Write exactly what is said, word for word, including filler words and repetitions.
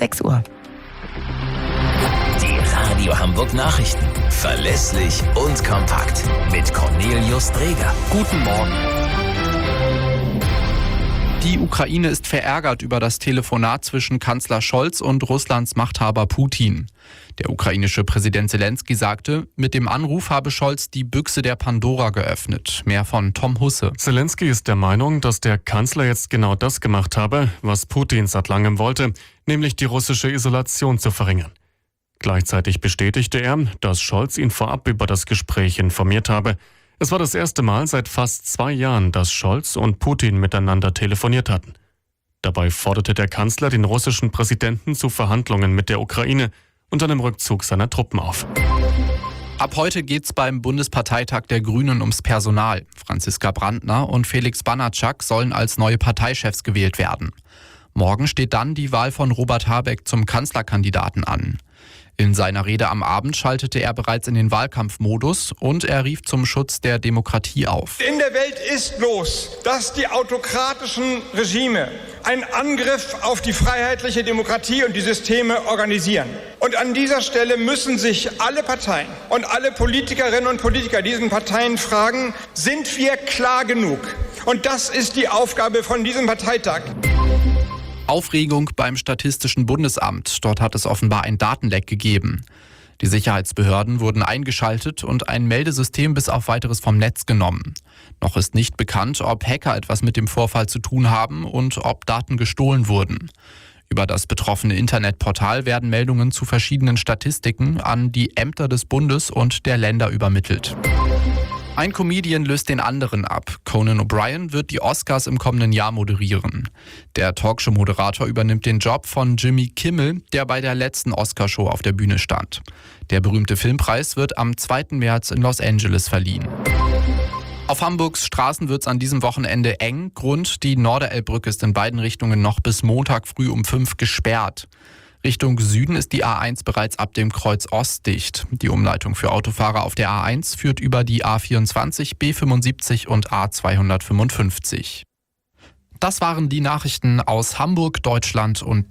sechs Uhr. Die Radio Hamburg Nachrichten. Verlässlich und kompakt. Mit Cornelius Dreger. Guten Morgen. Die Ukraine ist verärgert über das Telefonat zwischen Kanzler Scholz und Russlands Machthaber Putin. Der ukrainische Präsident Selenskyj sagte, mit dem Anruf habe Scholz die Büchse der Pandora geöffnet. Mehr von Tom Husse. Selenskyj ist der Meinung, dass der Kanzler jetzt genau das gemacht habe, was Putin seit langem wollte, nämlich die russische Isolation zu verringern. Gleichzeitig bestätigte er, dass Scholz ihn vorab über das Gespräch informiert habe. Es war das erste Mal seit fast zwei Jahren, dass Scholz und Putin miteinander telefoniert hatten. Dabei forderte der Kanzler den russischen Präsidenten zu Verhandlungen mit der Ukraine und einem Rückzug seiner Truppen auf. Ab heute geht's beim Bundesparteitag der Grünen ums Personal. Franziska Brandner und Felix Banatschak sollen als neue Parteichefs gewählt werden. Morgen steht dann die Wahl von Robert Habeck zum Kanzlerkandidaten an. In seiner Rede am Abend schaltete er bereits in den Wahlkampfmodus und er rief zum Schutz der Demokratie auf. In der Welt ist los, dass die autokratischen Regime einen Angriff auf die freiheitliche Demokratie und die Systeme organisieren. Und an dieser Stelle müssen sich alle Parteien und alle Politikerinnen und Politiker diesen Parteien fragen, sind wir klar genug? Und das ist die Aufgabe von diesem Parteitag. Aufregung beim Statistischen Bundesamt. Dort hat es offenbar ein Datenleck gegeben. Die Sicherheitsbehörden wurden eingeschaltet und ein Meldesystem bis auf Weiteres vom Netz genommen. Noch ist nicht bekannt, ob Hacker etwas mit dem Vorfall zu tun haben und ob Daten gestohlen wurden. Über das betroffene Internetportal werden Meldungen zu verschiedenen Statistiken an die Ämter des Bundes und der Länder übermittelt. Ein Comedian löst den anderen ab. Conan O'Brien wird die Oscars im kommenden Jahr moderieren. Der Talkshow-Moderator übernimmt den Job von Jimmy Kimmel, der bei der letzten Oscarshow auf der Bühne stand. Der berühmte Filmpreis wird am zweiten März in Los Angeles verliehen. Auf Hamburgs Straßen wird es an diesem Wochenende eng. Grund, die Norderelbbrücke ist in beiden Richtungen noch bis Montag früh um fünf gesperrt. Richtung Süden ist die A eins bereits ab dem Kreuz Ost dicht. Die Umleitung für Autofahrer auf der A eins führt über die A vierundzwanzig, B fünfundsiebzig und A zweihundertfünfundfünfzig. Das waren die Nachrichten aus Hamburg, Deutschland und